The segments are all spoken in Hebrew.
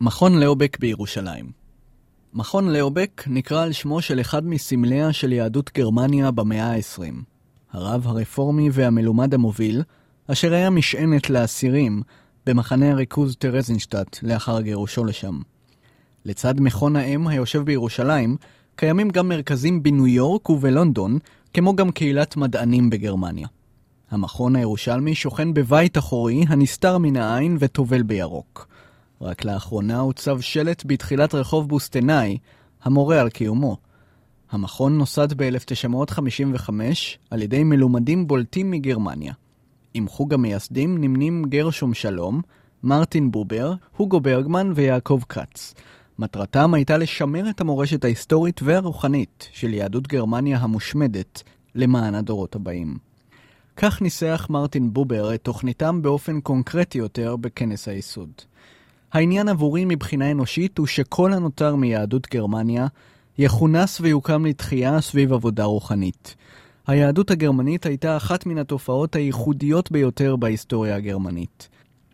מכון ליאובק בירושלים. מכון ליאובק נקרא על שמו של אחד מסמליה של יהדות גרמניה במאה ה-20. הרב הרפורמי והמלומד המוביל, אשר היה משענת לאסירים במחנה הריכוז טרזינשטט לאחר גירושו לשם. לצד מכון האם היושב בירושלים, קיימים גם מרכזים בניו יורק ובלונדון, כמו גם קהילת מדענים בגרמניה. המכון הירושלמי שוכן בבית אחורי הנסתר מן העין וטובל בירוק. רק לאחרונה הוצב שלט בתחילת רחוב בוסטנאי, המורה על קיומו. המכון נוסד ב-1955 על ידי מלומדים בולטים מגרמניה. עם חוג המייסדים נמנים גרשום שלום, מרטין בובר, הוגו ברגמן ויעקב קץ. מטרתם הייתה לשמר את המורשת ההיסטורית והרוחנית של יהדות גרמניה המושמדת למען הדורות הבאים. כך ניסח מרטין בובר את תוכניתם באופן קונקרטי יותר בכנס היסוד. העניין עבורי מבחינה אנושית הוא שכל הנותר מיהדות גרמניה יכונס ויוקם לתחייה סביב עבודה רוחנית. היהדות הגרמנית הייתה אחת מן התופעות הייחודיות ביותר בהיסטוריה הגרמנית.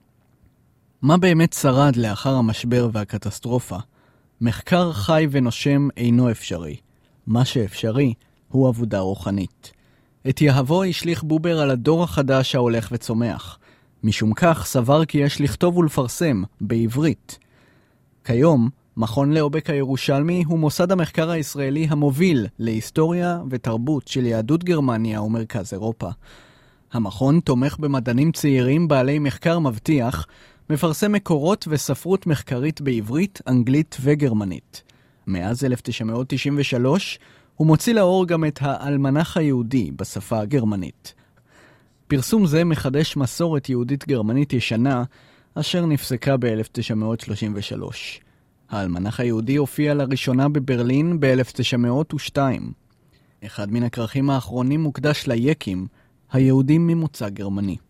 מה באמת שרד לאחר המשבר והקטסטרופה? מחקר חי ונושם אינו אפשרי. מה שאפשרי הוא עבודה רוחנית. את יהבו השליך בובר על הדור החדש ההולך וצומח. משום כך סבר כי יש לכתוב ולפרסם בעברית. כיום, מכון ליאובק הירושלמי הוא מוסד המחקר הישראלי המוביל להיסטוריה ותרבות של יהדות גרמניה ומרכז אירופה. המכון תומך במדענים צעירים בעלי מחקר מבטיח, מפרסם מקורות וספרות מחקרית בעברית, אנגלית וגרמנית. מאז 1993 הוא מוציא לאור גם את האלמנח היהודי בשפה הגרמנית. פרסום זה מחדש מסורת יהודית גרמנית ישנה, אשר נפסקה ב-1933. האלמנח היהודי הופיע לראשונה בברלין ב-1902. אחד מן הכרכים האחרונים מוקדש ליקים, היהודים ממוצא גרמני.